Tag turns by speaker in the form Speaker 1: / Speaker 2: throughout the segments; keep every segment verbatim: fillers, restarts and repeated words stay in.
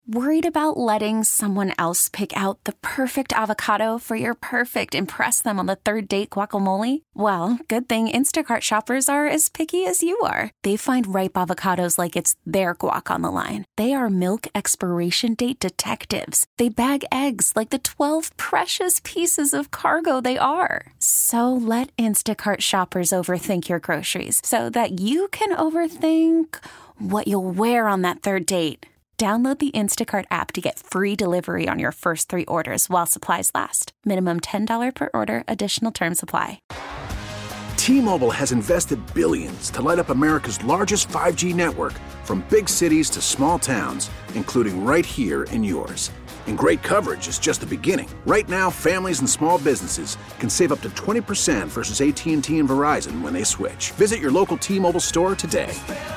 Speaker 1: Worried about letting someone else pick out the perfect avocado for your perfect impress them on the third date guacamole? Well, good thing Instacart shoppers are as picky as you are. They find ripe avocados like it's their guac on the line. They are milk expiration date detectives. They bag eggs like the twelve precious pieces of cargo they are. So let Instacart shoppers overthink your groceries so that you can overthink what you'll wear on that third date. Download the Instacart app to get free delivery on your first three orders while supplies last. Minimum ten dollars per order. Additional terms apply.
Speaker 2: T-Mobile has invested billions to light up America's largest five G network, from big cities to small towns, including right here in yours. And great coverage is just the beginning. Right now, families and small businesses can save up to twenty percent versus A T and T and Verizon when they switch. Visit your local T-Mobile store today.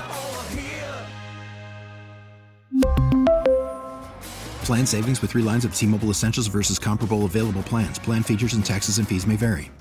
Speaker 3: Plan savings with three lines of T-Mobile Essentials versus comparable available plans. Plan features and taxes and fees may vary.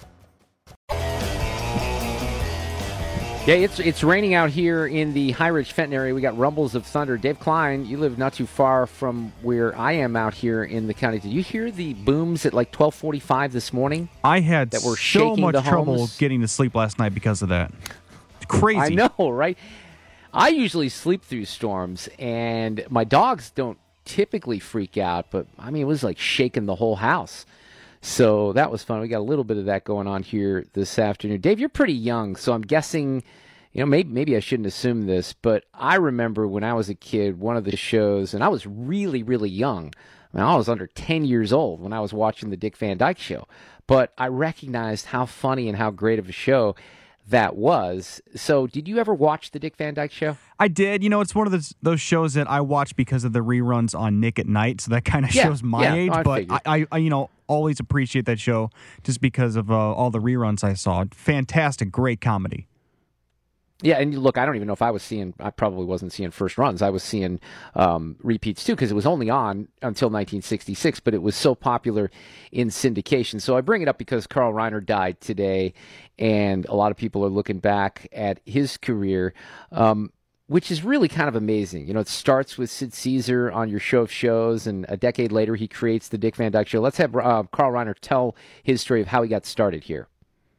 Speaker 4: Yeah, it's it's raining out here in the High Ridge Fenton area. We got rumbles of thunder. Dave Klein, you live not too far from where I am out here in the county. Did you hear the booms at like twelve forty-five this morning?
Speaker 5: I had
Speaker 4: that were
Speaker 5: so
Speaker 4: shaking
Speaker 5: much
Speaker 4: the
Speaker 5: trouble
Speaker 4: homes?
Speaker 5: getting to sleep last night because of that. It's crazy.
Speaker 4: I know, right? I usually sleep through storms, and my dogs don't typically freak out, but I mean, it was like shaking the whole house. So that was fun. We got a little bit of that going on here this afternoon. Dave, you're pretty young, so I'm guessing, you know, maybe maybe I shouldn't assume this, but I remember when I was a kid, one of the shows, and I was really, really young. I mean, I was under ten years old when I was watching the Dick Van Dyke Show, but I recognized how funny and how great of a show that was. So did you ever watch the Dick Van Dyke Show?
Speaker 5: I did. You know, it's one of those, those shows that I watch because of the reruns on Nick at Night, so that kind of
Speaker 4: Yeah,
Speaker 5: shows my
Speaker 4: yeah,
Speaker 5: age.
Speaker 4: I
Speaker 5: but
Speaker 4: figured.
Speaker 5: I, I, you know, always appreciate that show just because of uh, all the reruns I saw. Fantastic, great comedy.
Speaker 4: Yeah, and look, I don't even know if I was seeing, I probably wasn't seeing first runs. I was seeing um, repeats too, because it was only on until nineteen sixty-six, but it was so popular in syndication. So I bring it up because Carl Reiner died today, and a lot of people are looking back at his career, um, which is really kind of amazing. You know, it starts with Sid Caesar on your show of shows, and a decade later he creates the Dick Van Dyke Show. Let's have uh, Carl Reiner tell his story of how he got started here.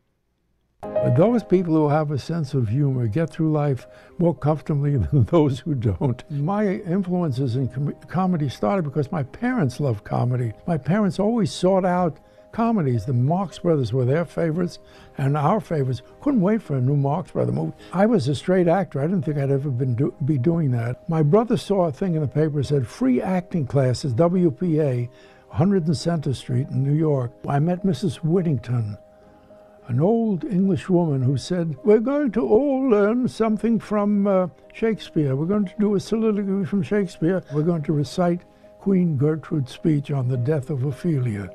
Speaker 6: But those people who have a sense of humor get through life more comfortably than those who don't. My influences in com- comedy started because my parents loved comedy. My parents always sought out comedies. The Marx Brothers were their favorites, and our favorites. Couldn't wait for a new Marx Brother movie. I was a straight actor. I didn't think I'd ever been do- be doing that. My brother saw a thing in the paper that said free acting classes, W P A, one hundred Center Street in New York. I met Missus Whittington, an old English woman who said, we're going to all learn something from uh, Shakespeare. We're going to do a soliloquy from Shakespeare. We're going to recite Queen Gertrude's speech on the death of Ophelia.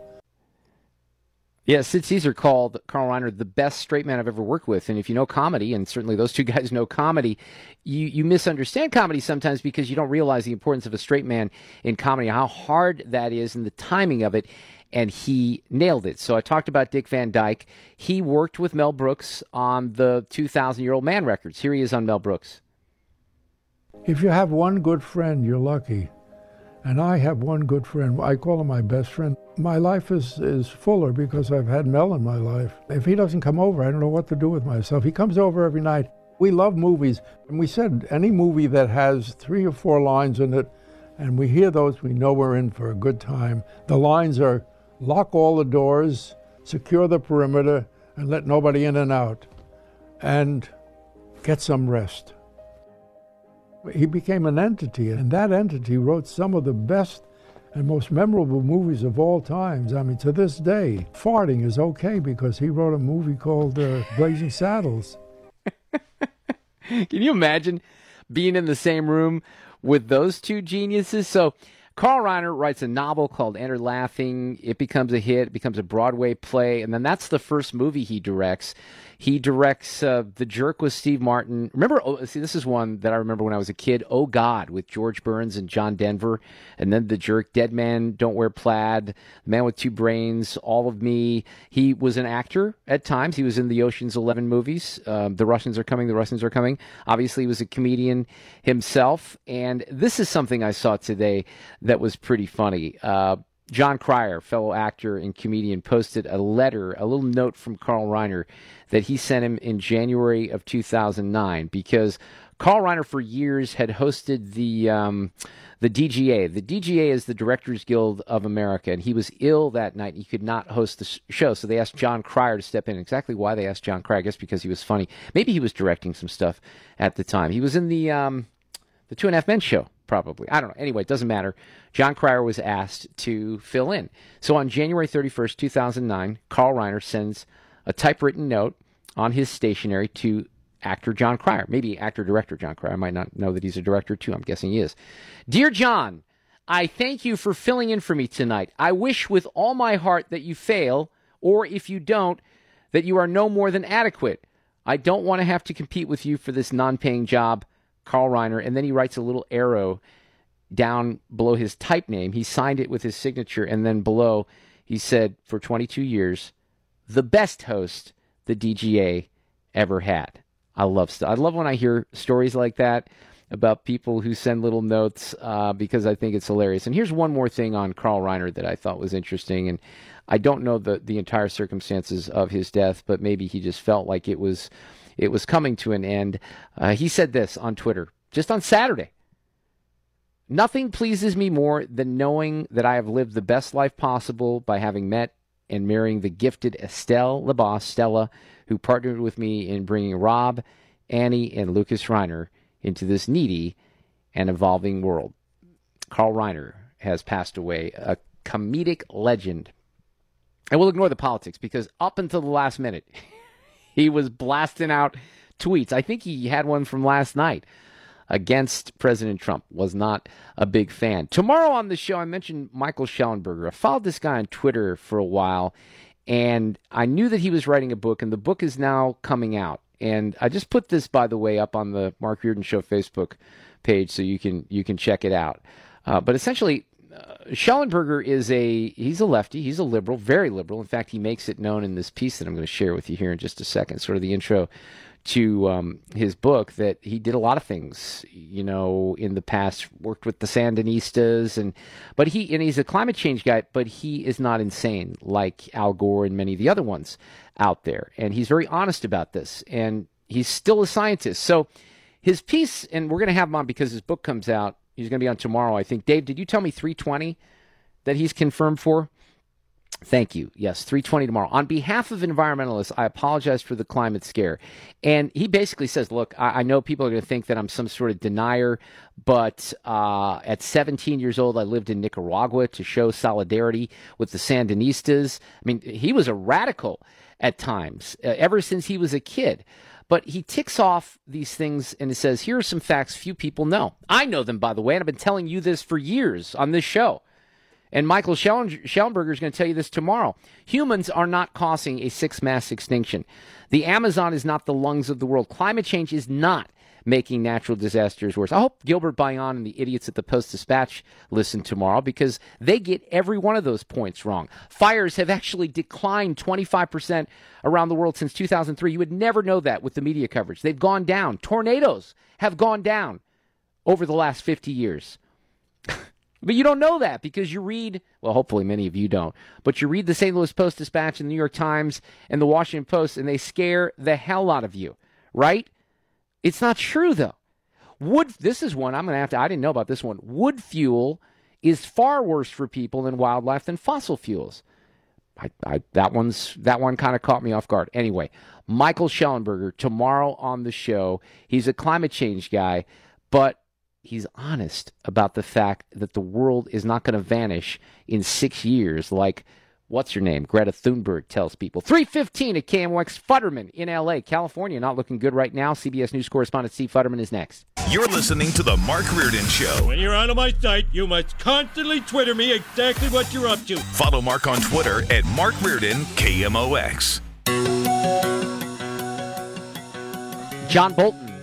Speaker 4: Yeah, Sid Caesar called Carl Reiner the best straight man I've ever worked with. And if you know comedy, and certainly those two guys know comedy, you, you misunderstand comedy sometimes because you don't realize the importance of a straight man in comedy, how hard that is and the timing of it. And he nailed it. So I talked about Dick Van Dyke. He worked with Mel Brooks on the two thousand Year Old Man records. Here he is on Mel Brooks.
Speaker 6: If you have one good friend, you're lucky. And I have one good friend. I call him my best friend. My life is, is fuller because I've had Mel in my life. If he doesn't come over, I don't know what to do with myself. He comes over every night. We love movies. And we said any movie that has three or four lines in it, and we hear those, we know we're in for a good time. The lines are, lock all the doors, secure the perimeter, and let nobody in and out, and get some rest. He became an entity, and that entity wrote some of the best and most memorable movies of all times. I mean, to this day, farting is okay because he wrote a movie called uh, Blazing Saddles.
Speaker 4: Can you imagine being in the same room with those two geniuses? So Carl Reiner writes a novel called Enter Laughing. It becomes a hit. It becomes a Broadway play. And then that's the first movie he directs. He directs uh, The Jerk with Steve Martin. Remember, oh, see, this is one that I remember when I was a kid. Oh, God, with George Burns and John Denver. And then The Jerk, Dead Man Don't Wear Plaid, The Man with Two Brains, All of Me. He was an actor at times. He was in the Ocean's Eleven movies. Um, the Russians Are Coming, The Russians Are Coming. Obviously, he was a comedian himself. And this is something I saw today that was pretty funny. Uh, John Cryer, fellow actor and comedian, posted a letter, a little note from Carl Reiner that he sent him in January of two thousand nine, because Carl Reiner for years had hosted the um, the D G A. The D G A is the Directors Guild of America, and he was ill that night and he could not host the show, so they asked John Cryer to step in. Exactly why they asked John Cryer, I guess because he was funny. Maybe he was directing some stuff at the time. He was in the um, the Two and a Half Men show, probably. I don't know. Anyway, it doesn't matter. John Cryer was asked to fill in. So on January thirty-first, two thousand nine, Carl Reiner sends a typewritten note on his stationery to actor John Cryer, maybe actor-director John Cryer. I might not know that he's a director, too. I'm guessing he is. Dear John, I thank you for filling in for me tonight. I wish with all my heart that you fail, or if you don't, that you are no more than adequate. I don't want to have to compete with you for this non-paying job, Carl Reiner. And then he writes a little arrow down below his type name. He signed it with his signature, and then below he said, for twenty-two years, the best host the D G A ever had. I love st- I love when I hear stories like that about people who send little notes uh, because I think it's hilarious. And here's one more thing on Carl Reiner that I thought was interesting, and I don't know the, the entire circumstances of his death, but maybe he just felt like it was it was coming to an end. Uh, he said this on Twitter just on Saturday. Nothing pleases me more than knowing that I have lived the best life possible by having met and marrying the gifted Estelle LaBosse, Stella, who partnered with me in bringing Rob, Annie, and Lucas Reiner into this needy and evolving world. Carl Reiner has passed away, a comedic legend. And we'll ignore the politics because up until the last minute, he was blasting out tweets. I think he had one from last night against President Trump. Was not a big fan. Tomorrow on the show, I mentioned Michael Schellenberger. I followed this guy on Twitter for a while, and I knew that he was writing a book, and the book is now coming out. And I just put this, by the way, up on the Mark Reardon Show Facebook page so you can you can check it out. Uh, but essentially, uh, Schellenberger is a, he's a lefty, he's a liberal, very liberal. In fact, he makes it known in this piece that I'm going to share with you here in just a second, sort of the intro to um, his book, that he did a lot of things, you know, in the past, worked with the Sandinistas, and but he and he's a climate change guy, but he is not insane like Al Gore and many of the other ones out there. And he's very honest about this, and he's still a scientist. So his piece, and we're going to have him on because his book comes out. He's going to be on tomorrow, I think. Dave, did you tell me three twenty that he's confirmed for? Thank you. Yes, three twenty tomorrow. On behalf of environmentalists, I apologize for the climate scare. And he basically says, look, I, I know people are going to think that I'm some sort of denier, but uh, at seventeen years old, I lived in Nicaragua to show solidarity with the Sandinistas. I mean, he was a radical at times, uh, ever since he was a kid. But he ticks off these things and he says, here are some facts few people know. I know them, by the way, and I've been telling you this for years on this show. And Michael Schellenberger is going to tell you this tomorrow. Humans are not causing a sixth mass extinction. The Amazon is not the lungs of the world. Climate change is not making natural disasters worse. I hope Gilbert Bayon and the idiots at the Post-Dispatch listen tomorrow because they get every one of those points wrong. Fires have actually declined twenty-five percent around the world since two thousand three. You would never know that with the media coverage. They've gone down. Tornadoes have gone down over the last fifty years. But you don't know that because you read, well, hopefully many of you don't, but you read the Saint Louis Post-Dispatch and the New York Times and the Washington Post, and they scare the hell out of you, right? It's not true, though. Wood, this is one I'm going to have to, I didn't know about this one. Wood fuel is far worse for people and wildlife than fossil fuels. I, I, that one's that one kind of caught me off guard. Anyway, Michael Schellenberger, tomorrow on the show. He's a climate change guy, but he's honest about the fact that the world is not going to vanish in six years like, what's your name? Greta Thunberg tells people. three fifteen at K M O X. Futterman in L A. California, not looking good right now. C B S News correspondent Steve Futterman is next.
Speaker 7: You're listening to The Mark Reardon Show.
Speaker 8: When you're out of my sight, you must constantly Twitter me exactly what you're up to.
Speaker 7: Follow Mark on Twitter at Mark Reardon, K M O X.
Speaker 4: John Bolton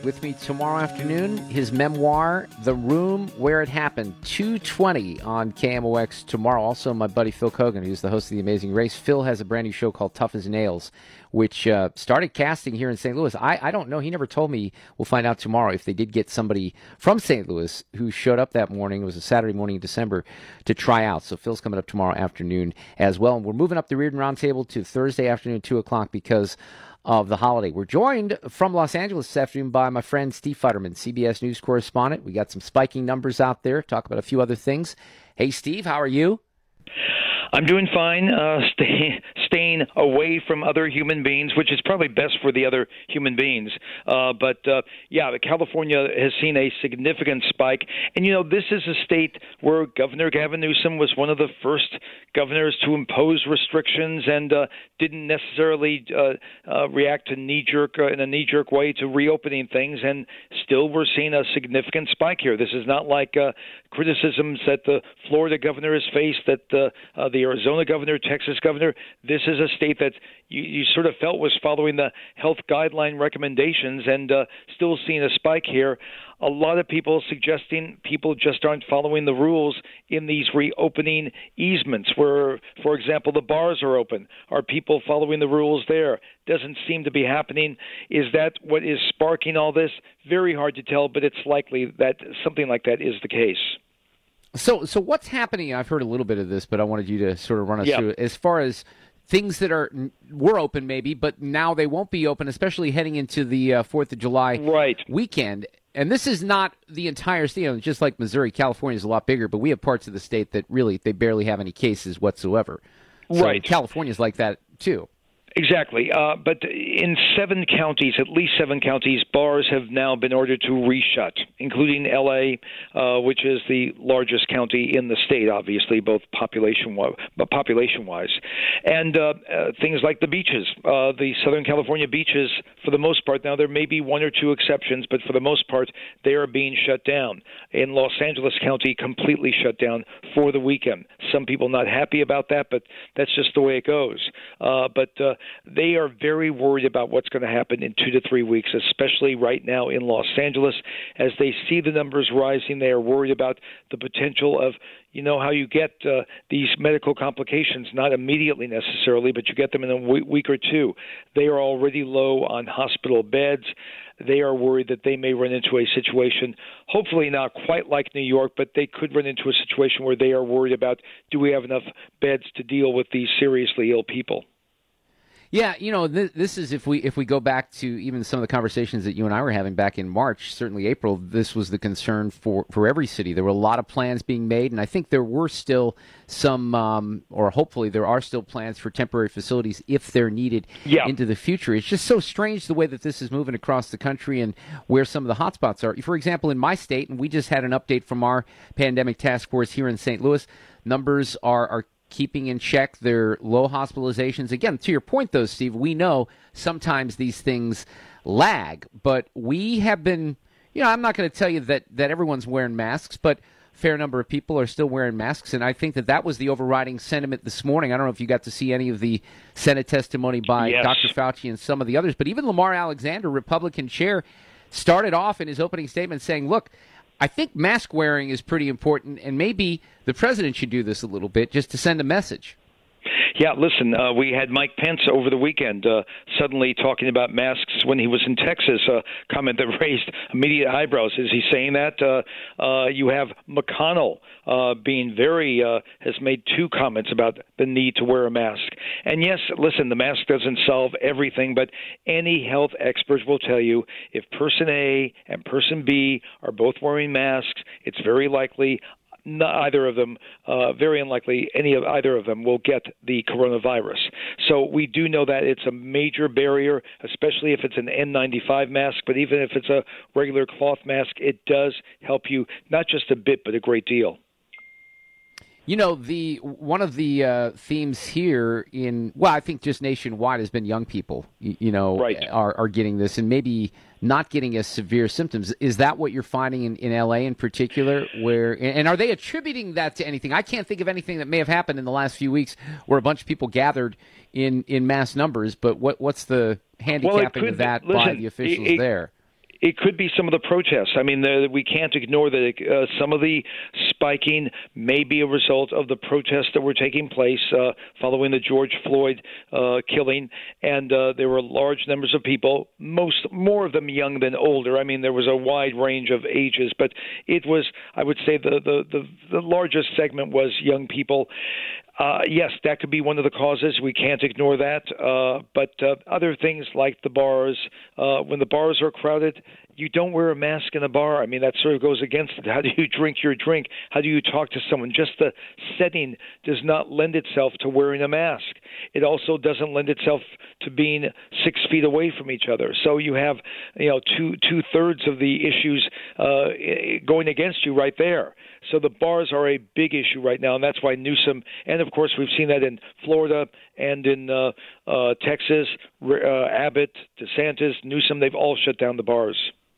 Speaker 4: with me tomorrow afternoon. His memoir, The Room Where It Happened, two twenty on K M O X tomorrow. Also, my buddy Phil Kogan, who's the host of The Amazing Race. Phil has a brand new show called Tough as Nails, which uh, started casting here in Saint Louis. I, I don't know. He never told me. We'll find out tomorrow if they did get somebody from Saint Louis who showed up that morning. It was a Saturday morning in December to try out. So Phil's coming up tomorrow afternoon as well. And we're moving up the Reardon Roundtable to Thursday afternoon, two o'clock, because of the holiday. We're joined from Los Angeles this afternoon by my friend Steve Futterman, C B S News correspondent. We got some spiking numbers out there. Talk about a few other things. Hey, Steve, how are you?
Speaker 9: I'm doing fine, uh, stay, staying away from other human beings, which is probably best for the other human beings. Uh, but, uh, yeah, California has seen a significant spike. And, you know, this is a state where Governor Gavin Newsom was one of the first governors to impose restrictions and uh, didn't necessarily uh, uh, react to knee-jerk uh, in a knee-jerk way to reopening things. And still we're seeing a significant spike here. This is not like uh, criticisms that the Florida governor has faced, that the, uh, the Arizona governor, Texas governor. This is a state that you, you sort of felt was following the health guideline recommendations, and uh, still seeing a spike here. A lot of people suggesting people just aren't following the rules in these reopening easements where, for example, the bars are open. Are people following the rules there? Doesn't seem to be happening. Is that what is sparking all this? Very hard to tell, but it's likely that something like that is the case.
Speaker 4: So, so what's happening? I've heard a little bit of this, but I wanted you to sort of run us
Speaker 9: yeah.
Speaker 4: through it. As far as things that are were open, maybe, but now they won't be open, especially heading into the uh, Fourth of July
Speaker 9: right.
Speaker 4: weekend. And this is not the entire state. You know, just like Missouri, California is a lot bigger, but we have parts of the state that really they barely have any cases whatsoever. So
Speaker 9: right.
Speaker 4: California is like that too.
Speaker 9: Exactly. Uh, but in seven counties, at least seven counties, bars have now been ordered to reshut, including L A, uh, which is the largest county in the state, obviously, both population population-wise. And uh, uh, things like the beaches, uh, the Southern California beaches, for the most part, now there may be one or two exceptions, but for the most part, they are being shut down. In Los Angeles County, completely shut down for the weekend. Some people not happy about that, but that's just the way it goes. Uh, but uh, they are very worried about what's going to happen in two to three weeks, especially right now in Los Angeles. As they see the numbers rising, they are worried about the potential of, you know, how you get uh, these medical complications, not immediately necessarily, but you get them in a w- week or two. They are already low on hospital beds. They are worried that they may run into a situation, hopefully not quite like New York, but they could run into a situation where they are worried about, do we have enough beds to deal with these seriously ill people?
Speaker 4: Yeah, you know, th- this is if we if we go back to even some of the conversations that you and I were having back in March, certainly April, this was the concern for, for every city. There were a lot of plans being made, and I think there were still some, um, or hopefully there are still plans for temporary facilities if they're needed
Speaker 9: yeah.
Speaker 4: into the future. It's just so strange the way that this is moving across the country and where some of the hotspots are. For example, in my state, and we just had an update from our pandemic task force here in Saint Louis, numbers are are keeping in check their low hospitalizations. Again, to your point, though, Steve, we know sometimes these things lag, but we have been, you know, I'm not going to tell you that, that everyone's wearing masks, but a fair number of people are still wearing masks, and I think that that was the overriding sentiment this morning. I don't know if you got to see any of the Senate testimony by
Speaker 9: yes.
Speaker 4: Doctor Fauci and some of the others, but even Lamar Alexander, Republican chair, started off in his opening statement saying, look, I think mask wearing is pretty important, and maybe the president should do this a little bit just to send a message.
Speaker 9: Yeah, listen, uh, we had Mike Pence over the weekend uh, suddenly talking about masks when he was in Texas, a comment that raised immediate eyebrows. Is he saying that? Uh, uh, you have McConnell uh, being very, uh, has made two comments about the need to wear a mask. And yes, listen, the mask doesn't solve everything, but any health experts will tell you if person A and person B are both wearing masks, it's very likely not either of them, uh, very unlikely any of either of them will get the coronavirus. So we do know that it's a major barrier, especially if it's an N ninety-five mask, but even if it's a regular cloth mask, it does help you not just a bit, but a great deal.
Speaker 4: You know, the one of the uh, themes here in, well, I think just nationwide has been young people, you, you know,
Speaker 9: right.
Speaker 4: are, are getting this and maybe not getting as severe symptoms. Is that what you're finding in, in L A in particular? Where and are they attributing that to anything? I can't think of anything that may have happened in the last few weeks where a bunch of people gathered in, in mass numbers, but what what's the handicapping
Speaker 9: well,
Speaker 4: of that
Speaker 9: listen,
Speaker 4: by the officials
Speaker 9: it, it,
Speaker 4: there?
Speaker 9: It could be some of the protests. I mean, the, we can't ignore that uh, some of the spiking may be a result of the protests that were taking place uh, following the George Floyd uh, killing, and uh, there were large numbers of people, most more of them young than older. I mean, there was a wide range of ages, but it was, I would say, the the, the, the largest segment was young people. Uh, yes, that could be one of the causes. We can't ignore that. Uh, but uh, other things like the bars, uh, when the bars are crowded, you don't wear a mask in a bar. I mean, that sort of goes against it. How do you drink your drink? How do you talk to someone? Just the setting does not lend itself to wearing a mask. It also doesn't lend itself to being six feet away from each other. So you have, you know, two two thirds of the issues uh, going against you right there. So the bars are a big issue right now, and that's why Newsom, and of course we've seen that in Florida and in uh, uh, Texas, uh, Abbott, DeSantis, Newsom, they've all shut down the bars.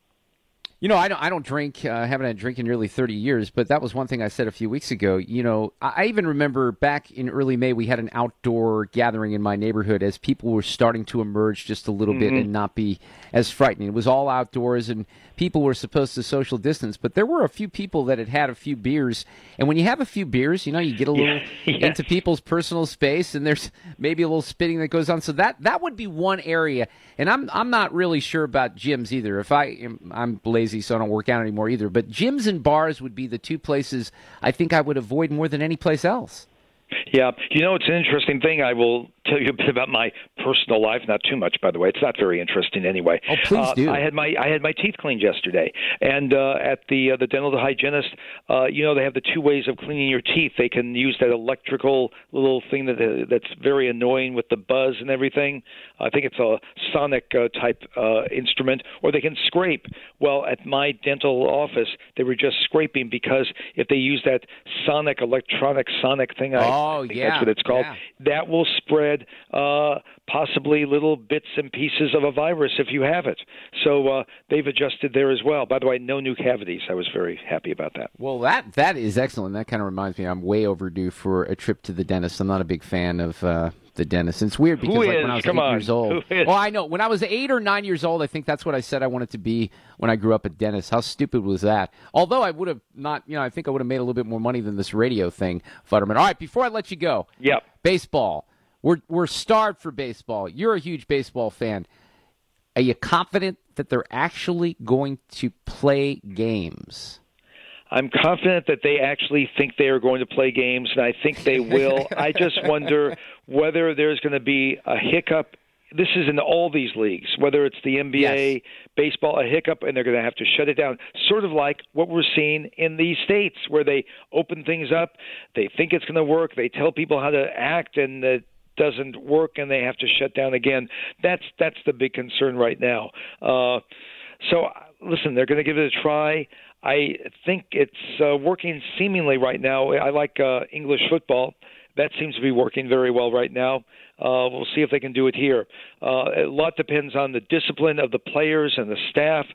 Speaker 4: You know, I don't, I don't drink. Uh, I haven't had a drink in nearly thirty years, but that was one thing I said a few weeks ago. You know, I even remember back in early May, we had an outdoor gathering in my neighborhood as people were starting to emerge just a little mm-hmm. bit and not be as frightening. It was all outdoors, and people were supposed to social distance, but there were a few people that had had a few beers. And when you have a few beers, you know, you get a little yeah. Yeah. into people's personal space, and there's maybe a little spitting that goes on. So that, that would be one area. And I'm I'm not really sure about gyms either. If I am, I'm lazy, so I don't work out anymore either. But gyms and bars would be the two places I think I would avoid more than any place else.
Speaker 9: Yeah. You know, it's an interesting thing. I will tell you a bit about my personal life. Not too much, by the way. It's not very interesting anyway.
Speaker 4: Oh, please
Speaker 9: uh,
Speaker 4: do.
Speaker 9: I had my I had my teeth cleaned yesterday, and uh, at the uh, the dental hygienist, uh, you know, they have the two ways of cleaning your teeth. They can use that electrical little thing that uh, that's very annoying with the buzz and everything. I think it's a sonic uh, type uh, instrument, or they can scrape. Well, at my dental office, they were just scraping because if they use that sonic, electronic sonic thing, I,
Speaker 4: oh,
Speaker 9: I think
Speaker 4: yeah,
Speaker 9: that's what it's called,
Speaker 4: yeah.
Speaker 9: that will spread uh, possibly little bits and pieces of a virus if you have it. So uh, they've adjusted there as well. By the way, no new cavities. I was very happy about that.
Speaker 4: Well, that that is excellent. That kind of reminds me I'm way overdue for a trip to the dentist. I'm not a big fan of uh, the dentist. And it's weird because like, when I was
Speaker 9: Come
Speaker 4: eight
Speaker 9: on.
Speaker 4: years old. Well, I know. When I was eight or nine years old, I think that's what I said I wanted to be when I grew up a dentist. How stupid was that? Although I would have not, you know, I think I would have made a little bit more money than this radio thing, Futterman. All right, before I let you go.
Speaker 9: Yep.
Speaker 4: Baseball. We're we're starved for baseball. You're a huge baseball fan. Are you confident that they're actually going to play games?
Speaker 9: I'm confident that they actually think they are going to play games, and I think they will. I just wonder whether there's going to be a hiccup. This is in all these leagues, whether it's the N B A,
Speaker 4: yes.
Speaker 9: baseball, a hiccup, and they're going to have to shut it down, sort of like what we're seeing in these states where they open things up, they think it's going to work, they tell people how to act, and it doesn't work, and they have to shut down again. That's that's the big concern right now. Uh, so, listen, they're going to give it a try. I think it's uh, working seemingly right now. I like uh, English football. That seems to be working very well right now. Uh, we'll see if they can do it here. Uh, a lot depends on the discipline of the players and the staff.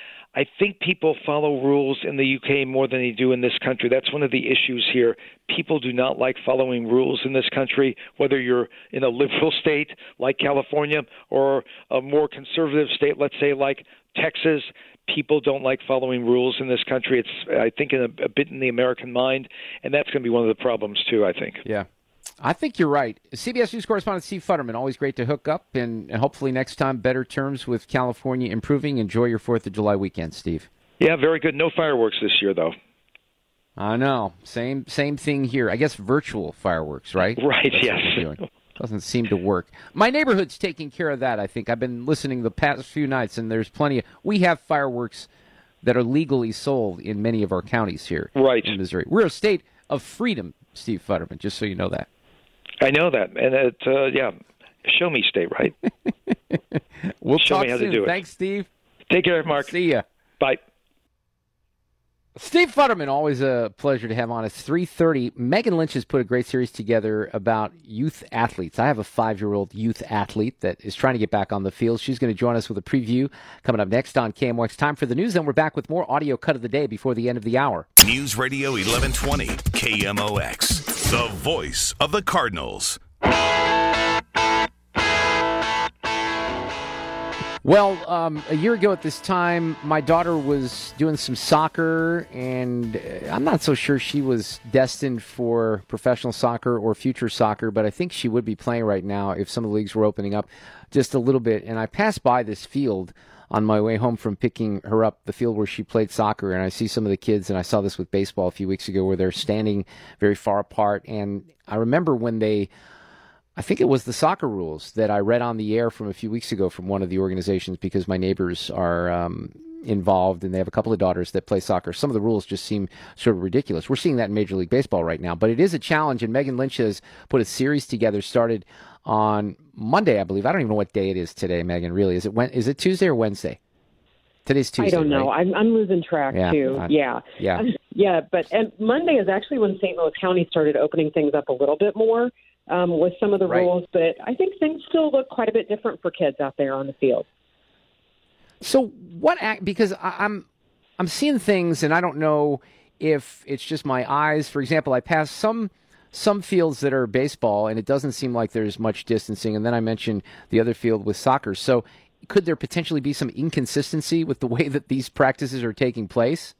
Speaker 9: I think people follow rules in the U K more than they do in this country. That's one of the issues here. People do not like following rules in this country, whether you're in a liberal state like California or a more conservative state, let's say like Texas. People don't like following rules in this country. It's, I think, in a, a bit in the American mind, and that's going to be one of the problems, too, I think.
Speaker 4: Yeah. I think you're right. C B S News correspondent Steve Futterman, always great to hook up, and, and hopefully next time better terms with California improving. Enjoy your fourth of July weekend, Steve.
Speaker 9: Yeah, very good. No fireworks this year, though.
Speaker 4: I know. Same same thing here. I guess virtual fireworks, right?
Speaker 9: Right,
Speaker 4: That's
Speaker 9: yes.
Speaker 4: Doesn't seem to work. My neighborhood's taking care of that, I think. I've been listening the past few nights, and there's plenty of... We have fireworks that are legally sold in many of our counties here
Speaker 9: right.
Speaker 4: in Missouri. We're a state of freedom, Steve Futterman, just so you know that.
Speaker 9: I know that. And, it, uh, yeah, show me state, right?
Speaker 4: We'll
Speaker 9: show
Speaker 4: talk
Speaker 9: me how
Speaker 4: soon.
Speaker 9: to do it.
Speaker 4: Thanks, Steve.
Speaker 9: Take care, Mark.
Speaker 4: See ya.
Speaker 9: Bye.
Speaker 4: Steve Futterman, always a pleasure to have on. It's three thirty. Megan Lynch has put a great series together about youth athletes. I have a five-year-old youth athlete that is trying to get back on the field. She's going to join us with a preview coming up next on K M O X. Time for the news, then we're back with more audio cut of the day before the end of the hour.
Speaker 7: News Radio eleven twenty, K M O X, the voice of the Cardinals.
Speaker 4: Well, um, a year ago at this time, my daughter was doing some soccer, and I'm not so sure she was destined for professional soccer or future soccer, but I think she would be playing right now if some of the leagues were opening up just a little bit. And I passed by this field on my way home from picking her up, the field where she played soccer, and I see some of the kids, and I saw this with baseball a few weeks ago where they're standing very far apart. And I remember when they... I think it was the soccer rules that I read on the air from a few weeks ago from one of the organizations, because my neighbors are um, involved and they have a couple of daughters that play soccer. Some of the rules just seem sort of ridiculous. We're seeing that in Major League Baseball right now, but it is a challenge, and Megan Lynch has put a series together, started on Monday, I believe. I don't even know what day it is today, Megan, really. Is it when, is it Tuesday or Wednesday? Today's Tuesday,
Speaker 10: I don't know.
Speaker 4: right?
Speaker 10: I'm, I'm losing track,
Speaker 4: yeah,
Speaker 10: too.
Speaker 4: I,
Speaker 10: yeah.
Speaker 4: Yeah.
Speaker 10: Um, yeah, but and Monday is actually when Saint Louis County started opening things up a little bit more. Um, with some of the
Speaker 4: right.
Speaker 10: rules, but I think things still look quite a bit different for kids out there on the field.
Speaker 4: So what act, because I, I'm I'm seeing things, and I don't know if it's just my eyes. For example, I pass some some fields that are baseball, and it doesn't seem like there's much distancing, and then I mentioned the other field with soccer. So could there potentially be some inconsistency with the way that these practices are taking place?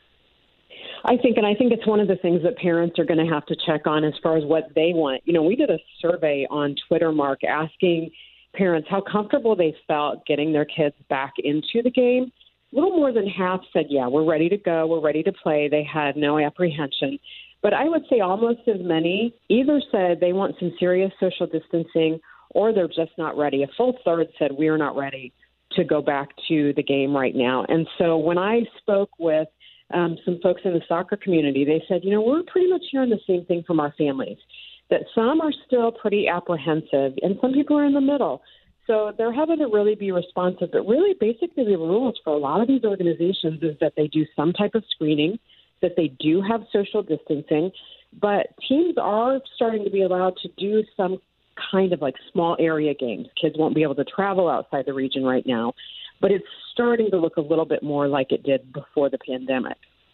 Speaker 10: I think, and I think it's one of the things that parents are going to have to check on as far as what they want. You know, we did a survey on Twitter, Mark, asking parents how comfortable they felt getting their kids back into the game. A little more than half said, yeah, we're ready to go. We're ready to play. They had no apprehension. But I would say almost as many either said they want some serious social distancing or they're just not ready. A full third said we are not ready to go back to the game right now. And so when I spoke with Um, some folks in the soccer community, they said, you know, we're pretty much hearing the same thing from our families, that some are still pretty apprehensive and some people are in the middle. So they're having to really be responsive. But really, basically, the rules for a lot of these organizations is that they do some type of screening, that they do have social distancing, but teams are starting to be allowed to do some kind of like small area games. Kids won't be able to travel outside the region right now. But it's starting to look a little bit more like it did before the pandemic.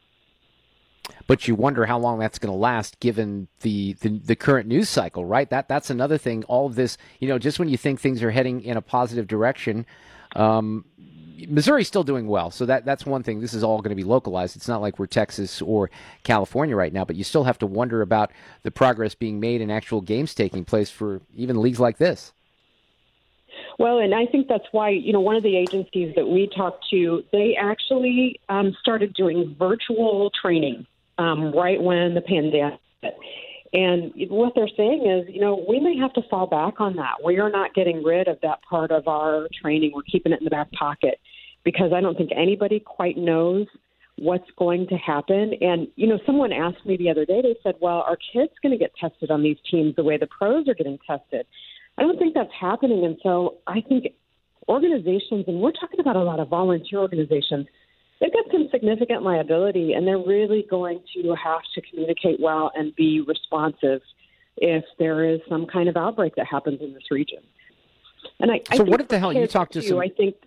Speaker 4: But you wonder how long that's going to last given the, the, the current news cycle, right? That That's another thing. All of this, you know, just when you think things are heading in a positive direction, um, Missouri's still doing well. So that that's one thing. This is all going to be localized. It's not like we're Texas or California right now, but you still have to wonder about the progress being made and actual games taking place for even leagues like this.
Speaker 10: Well, and I think that's why, you know, one of the agencies that we talked to, they actually um, started doing virtual training um, right when the pandemic hit. And what they're saying is, you know, we may have to fall back on that. We are not getting rid of that part of our training. We're keeping it in the back pocket because I don't think anybody quite knows what's going to happen. And, you know, someone asked me the other day, they said, well, are kids going to get tested on these teams the way the pros are getting tested? I don't think that's happening. And so I think organizations, and we're talking about a lot of volunteer organizations, they've got some significant liability, and they're really going to have to communicate well and be responsive if there is some kind of outbreak that happens in this region. And I,
Speaker 4: so
Speaker 10: I
Speaker 4: what if the hell you talk to
Speaker 10: too,
Speaker 4: some...
Speaker 10: I think...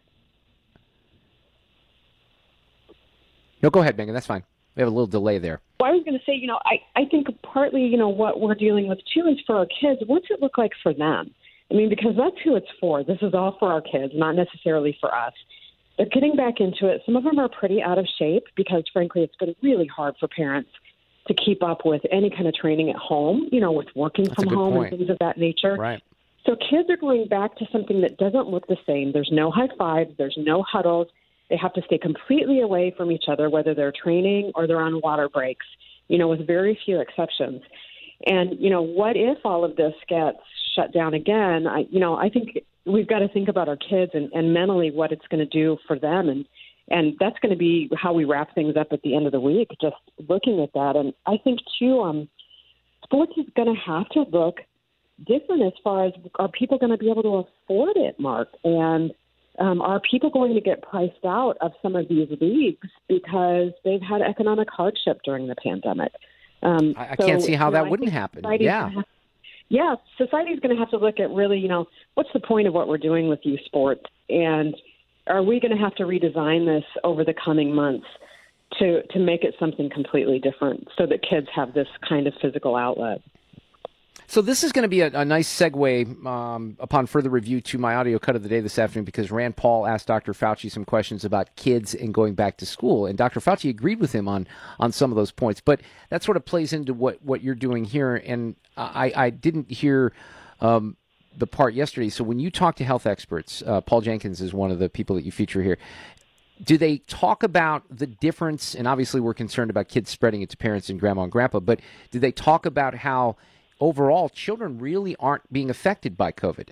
Speaker 4: No, go ahead, Megan. That's fine. We have a little delay there.
Speaker 10: Well, I was going to say, you know, I, I think partly, you know, what we're dealing with, too, is for our kids, what's it look like for them? I mean, because that's who it's for. This is all for our kids, not necessarily for us. They're getting back into it. Some of them are pretty out of shape because, frankly, it's been really hard for parents to keep up with any kind of training at home, you know, with working
Speaker 4: That's
Speaker 10: from home
Speaker 4: point.
Speaker 10: and things of that nature.
Speaker 4: Right.
Speaker 10: So kids are going back to something that doesn't look the same. There's no high fives. There's no huddles. They have to stay completely away from each other, whether they're training or they're on water breaks, you know, with very few exceptions. And, you know, what if all of this gets shut down again? I, you know, I think we've got to think about our kids and, and mentally what it's going to do for them. And, and that's going to be how we wrap things up at the end of the week, just looking at that. And I think, too, um, sports is going to have to look different as far as are people going to be able to afford it, Mark? And um, are people going to get priced out of some of these leagues because they've had economic hardship during the pandemic? Um,
Speaker 4: I, I
Speaker 10: so,
Speaker 4: can't see how
Speaker 10: you know,
Speaker 4: that
Speaker 10: I
Speaker 4: wouldn't happen.
Speaker 10: society's
Speaker 4: Yeah.
Speaker 10: gonna have- Yeah, society's going to have to look at really, you know, what's the point of what we're doing with youth sports? And are we going to have to redesign this over the coming months to, to make it something completely different so that kids have this kind of physical outlet?
Speaker 4: So this is going to be a, a nice segue um, upon further review to my audio cut of the day this afternoon, because Rand Paul asked Doctor Fauci some questions about kids and going back to school, and Doctor Fauci agreed with him on on some of those points. But that sort of plays into what, what you're doing here, and I, I didn't hear um, the part yesterday. So when you talk to health experts, uh, Paul Jenkins is one of the people that you feature here. Do they talk about the difference? And obviously we're concerned about kids spreading it to parents and grandma and grandpa, but do they talk about how overall children really aren't being affected by COVID?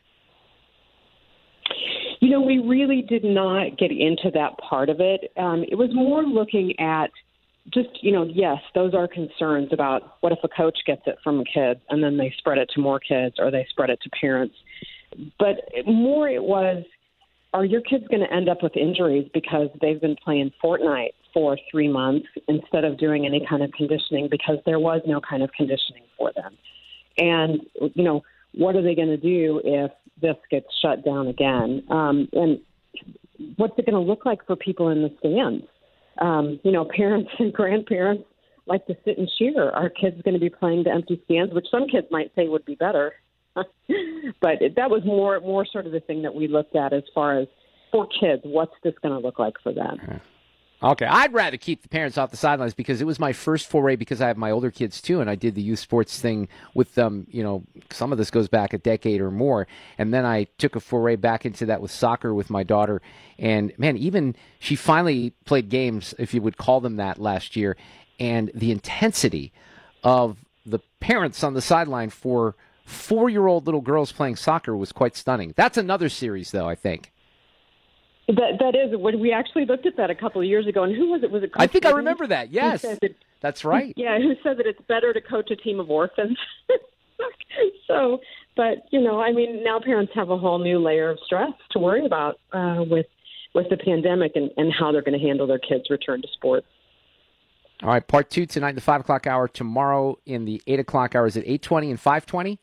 Speaker 10: You know, we really did not get into that part of it. Um, it was more looking at just, you know, yes, those are concerns about what if a coach gets it from a kid and then they spread it to more kids or they spread it to parents. But more it was, are your kids going to end up with injuries because they've been playing Fortnite for three months instead of doing any kind of conditioning because there was no kind of conditioning for them? And, you know, what are they going to do if this gets shut down again? Um, and what's it going to look like for people in the stands? Um, you know, parents and grandparents like to sit and cheer. Are kids going to be playing to empty stands, which some kids might say would be better? But that was more more sort of the thing that we looked at as far as for kids, what's this going to look like for them?
Speaker 4: Okay, I'd rather keep the parents off the sidelines because it was my first foray because I have my older kids too, and I did the youth sports thing with them. You know, some of this goes back a decade or more, and then I took a foray back into that with soccer with my daughter. And man, even she finally played games, if you would call them that, last year, and the intensity of the parents on the sideline for four-year-old little girls playing soccer was quite stunning. That's another series, though, I think.
Speaker 10: That that is when we actually looked at that a couple of years ago, and who was it? Was it? Coach
Speaker 4: I think
Speaker 10: Giddens?
Speaker 4: I remember that. Yes, that, that's right.
Speaker 10: Yeah, who said that it's better to coach a team of orphans? So, but you know, I mean, now parents have a whole new layer of stress to worry about uh, with with the pandemic and, and how they're going to handle their kids' return to sports.
Speaker 4: All right, part two tonight in the five o'clock hour. Tomorrow in the eight o'clock hour. Is it eight twenty and five twenty?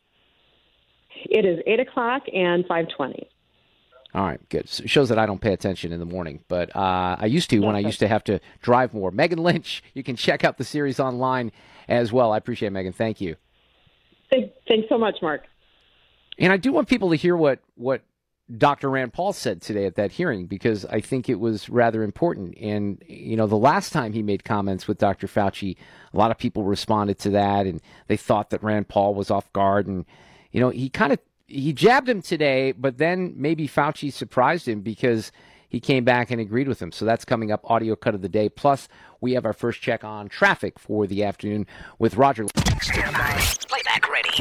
Speaker 10: It is eight o'clock and five twenty.
Speaker 4: All right, good. So it shows that I don't pay attention in the morning, but uh, I used to when I used to have to drive more. Megan Lynch, you can check out the series online as well. I appreciate it, Megan. Thank you.
Speaker 10: Thanks so much, Mark.
Speaker 4: And I do want people to hear what, what Doctor Rand Paul said today at that hearing, because I think it was rather important. And, you know, the last time he made comments with Doctor Fauci, a lot of people responded to that, and they thought that Rand Paul was off guard. And, you know, he kind of He jabbed him today, but then maybe Fauci surprised him because he came back and agreed with him. So that's coming up, audio cut of the day. Plus, we have our first check on traffic for the afternoon with Roger.
Speaker 7: Stand by. Playback ready.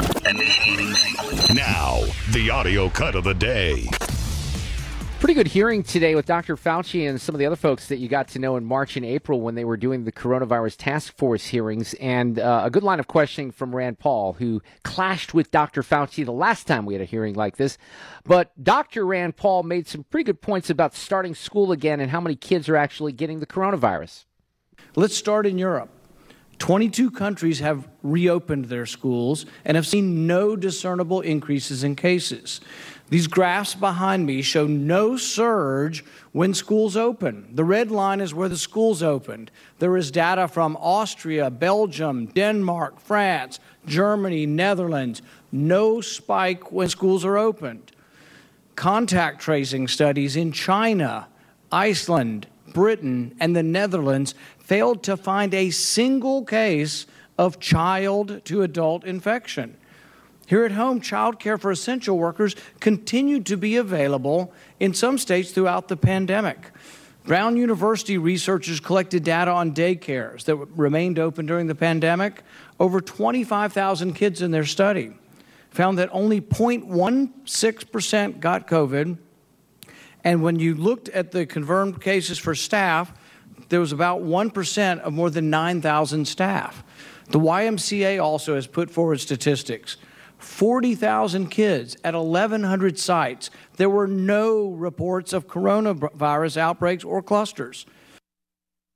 Speaker 7: Now, the audio cut of the day.
Speaker 4: Pretty good hearing today with Doctor Fauci and some of the other folks that you got to know in March and April when they were doing the coronavirus task force hearings, and uh, a good line of questioning from Rand Paul, who clashed with Doctor Fauci the last time we had a hearing like this. But Doctor Rand Paul made some pretty good points about starting school again and how many kids are actually getting the coronavirus.
Speaker 11: Let's start in Europe. twenty-two countries have reopened their schools and have seen no discernible increases in cases. These graphs behind me show no surge when schools open. The red line is where the schools opened. There is data from Austria, Belgium, Denmark, France, Germany, Netherlands. No spike when schools are opened. Contact tracing studies in China, Iceland, Britain, and the Netherlands failed to find a single case of child-to-adult infection. Here at home, child care for essential workers continued to be available in some states throughout the pandemic. Brown University researchers collected data on daycares that remained open during the pandemic. Over twenty-five thousand kids in their study found that only zero point one six percent got COVID. And when you looked at the confirmed cases for staff, there was about one percent of more than nine thousand staff. The Y M C A also has put forward statistics. forty thousand kids at eleven hundred sites. There were no reports of coronavirus outbreaks or clusters.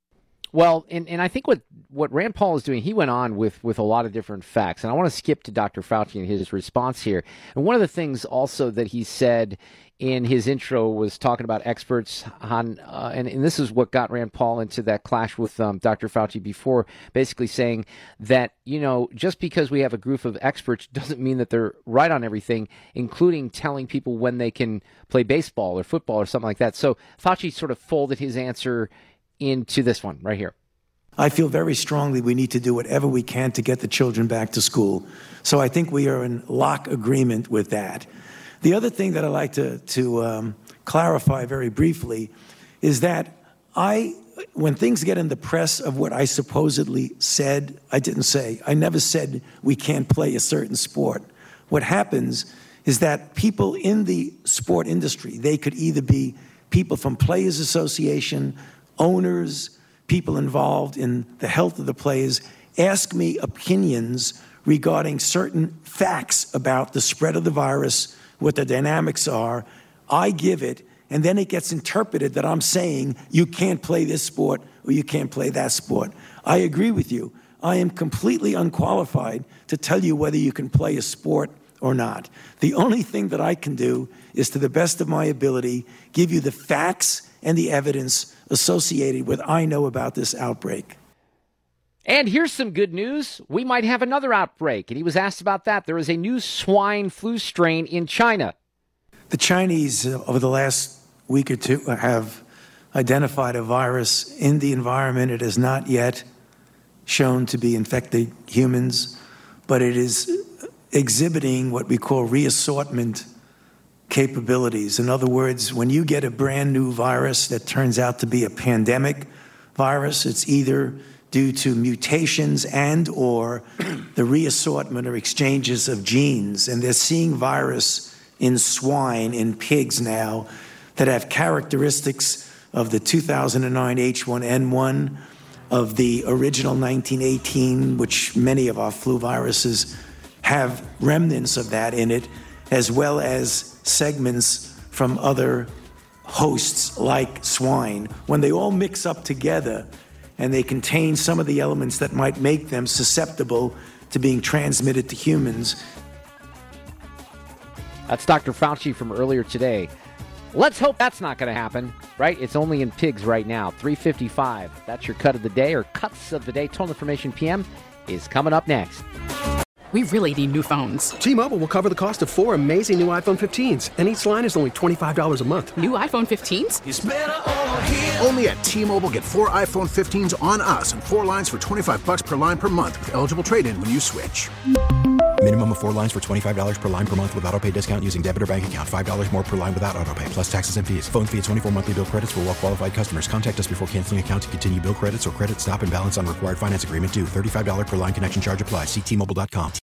Speaker 4: Well, and, and I think what, what Rand Paul is doing, he went on with, with a lot of different facts. And I want to skip to Doctor Fauci and his response here. And one of the things also that he said in his intro was talking about experts on, uh, and, and this is what got Rand Paul into that clash with um, Doctor Fauci before, basically saying that, you know, just because we have a group of experts doesn't mean that they're right on everything, including telling people when they can play baseball or football or something like that. So Fauci sort of folded his answer into this one right here.
Speaker 12: I feel very strongly we need to do whatever we can to get the children back to school. So I think we are in lock agreement with that. The other thing that I'd like to, to um, clarify very briefly is that I, when things get in the press of what I supposedly said, I didn't say. I never said we can't play a certain sport. What happens is that people in the sport industry, they could either be people from Players Association, owners, people involved in the health of the players, ask me opinions regarding certain facts about the spread of the virus, what the dynamics are. I give it, and then it gets interpreted that I'm saying you can't play this sport or you can't play that sport. I agree with you. I am completely unqualified to tell you whether you can play a sport or not. The only thing that I can do is, to the best of my ability, give you the facts and the evidence associated with I know about this outbreak.
Speaker 4: And here's some good news. We might have another outbreak. And he was asked about that. There is a new swine flu strain in China.
Speaker 12: The Chinese, uh, over the last week or two, have identified a virus in the environment. It has not yet shown to be infecting humans, but it is exhibiting what we call reassortment capabilities. In other words, when you get a brand new virus that turns out to be a pandemic virus, it's either due to mutations and or the reassortment or exchanges of genes. And they're seeing virus in swine, in pigs now, that have characteristics of the two thousand nine H one N one, of the original nineteen eighteen, which many of our flu viruses have remnants of that in it, as well as segments from other hosts like swine. When they all mix up together and they contain some of the elements that might make them susceptible to being transmitted to humans.
Speaker 4: That's Doctor Fauci from earlier today. Let's hope that's not going to happen, right? It's only in pigs right now. three fifty-five. That's your cut of the day, or cuts of the day. Total Information P M is coming up next.
Speaker 13: We really need new phones.
Speaker 14: T-Mobile will cover the cost of four amazing new iPhone fifteens, and each line is only twenty-five dollars a month.
Speaker 13: New iPhone fifteens?
Speaker 14: It's better over here.
Speaker 2: Only at T-Mobile, get four iPhone fifteens on us and four lines for twenty-five bucks per line per month with eligible trade-in when you switch.
Speaker 3: Minimum of four lines for twenty-five dollars per line per month with autopay discount using debit or bank account. five dollars more per line without autopay, plus taxes and fees. Phone fee at twenty-four monthly bill credits for well-qualified customers. Contact us before canceling account to continue bill credits or credit stop and balance on required finance agreement due. thirty-five dollars per line connection charge applies. See T Mobile dot com.